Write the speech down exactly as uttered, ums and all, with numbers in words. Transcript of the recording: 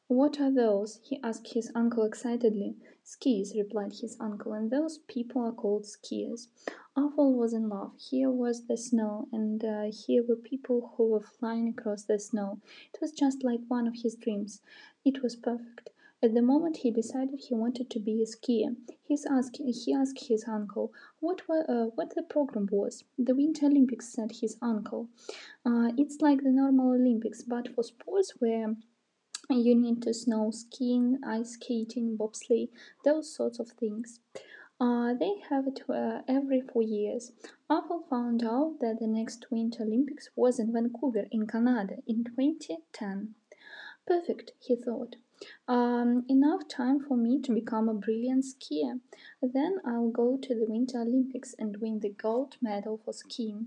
"What are those?" he asked his uncle excitedly. "Skis," replied his uncle, "and those people are called skiers." Awful was in love. Here was the snow, and uh, here were people who were flying across the snow. It was just like one of his dreams. It was perfect. At the moment he decided he wanted to be a skier. He asked, he asked his uncle what, were, uh, what the program was. "The Winter Olympics," said his uncle. Uh, "it's like the normal Olympics, but for sports where you need to snow skiing, ice skating, bobsleigh, those sorts of things. Uh, they have it uh, every four years." Apple found out that the next Winter Olympics was in Vancouver, in Canada, in twenty ten. Perfect, he thought. Um, enough time for me to become a brilliant skier. Then I'll go to the Winter Olympics and win the gold medal for skiing.